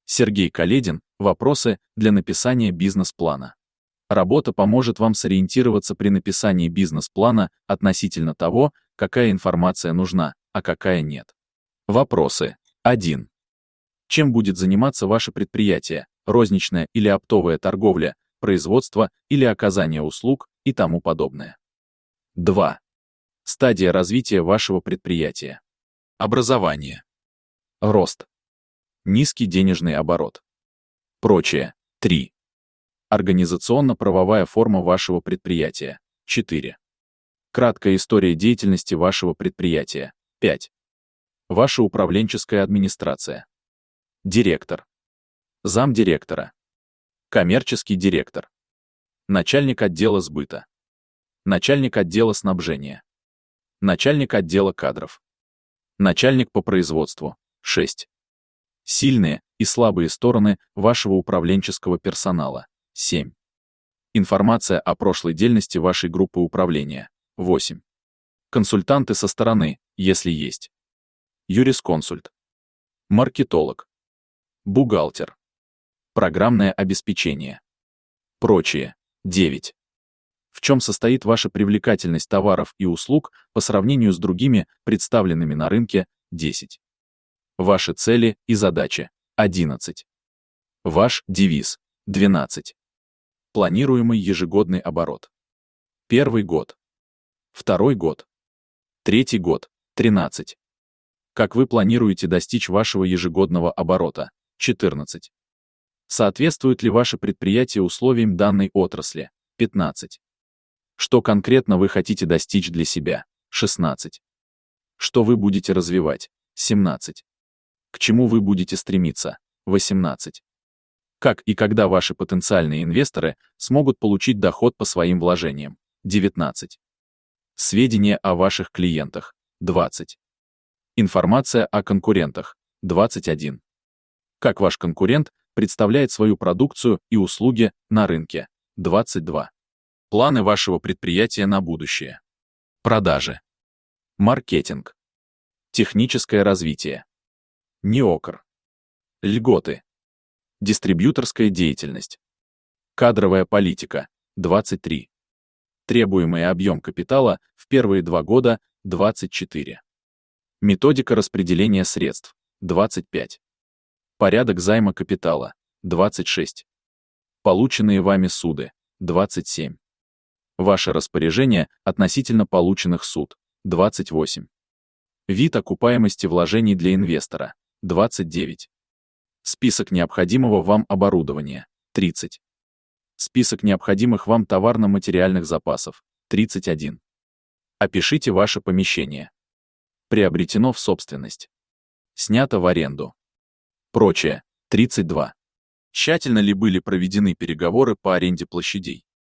Сергей Каледин. Вопросы для написания бизнес-плана. Работа поможет вам сориентироваться при написании бизнес-плана относительно того, какая информация нужна, а какая нет. Вопросы. 1. Чем будет заниматься ваше предприятие? Розничная или оптовая торговля, производство или оказание услуг и тому подобное. 2. Стадия развития вашего предприятия. Образование. Рост. Низкий денежный оборот. Прочее. 3. Организационно-правовая форма вашего предприятия. 4. Краткая история деятельности вашего предприятия. 5. Ваша управленческая администрация. Директор. Замдиректора. Коммерческий директор. Начальник отдела сбыта. Начальник отдела снабжения. Начальник отдела кадров. Начальник по производству. 6. Сильные и слабые стороны вашего управленческого персонала. 7. Информация о прошлой деятельности вашей группы управления. 8. Консультанты со стороны, если есть. Юрисконсульт. Маркетолог. Бухгалтер. Программное обеспечение. Прочее. 9. В чем состоит ваша привлекательность товаров и услуг по сравнению с другими, представленными на рынке? 10. Ваши цели и задачи. 11. Ваш девиз. 12. Планируемый ежегодный оборот. Первый год. Второй год. Третий год. 13. Как вы планируете достичь вашего ежегодного оборота? 14. Соответствует ли ваше предприятие условиям данной отрасли? 15. Что конкретно вы хотите достичь для себя? 16. Что вы будете развивать? 17. К чему вы будете стремиться? 18. Как и когда ваши потенциальные инвесторы смогут получить доход по своим вложениям? 19. Сведения о ваших клиентах. 20. Информация о конкурентах. 21. Как ваш конкурент представляет свою продукцию и услуги на рынке. 22. Планы вашего предприятия на будущее. Продажи. Маркетинг. Техническое развитие. НИОКР. Льготы. Дистрибьюторская деятельность. Кадровая политика. 23. Требуемый объем капитала в первые 2 года. 24. Методика распределения средств. 25. Порядок займа капитала. 26. Полученные вами суды. 27. Ваше распоряжение относительно полученных суд. 28. Вид окупаемости вложений для инвестора. 29. Список необходимого вам оборудования. 30. Список необходимых вам товарно-материальных запасов. 31. Опишите ваше помещение. Приобретено в собственность. Снято в аренду. Прочее. 32. Тщательно ли были проведены переговоры по аренде площадей?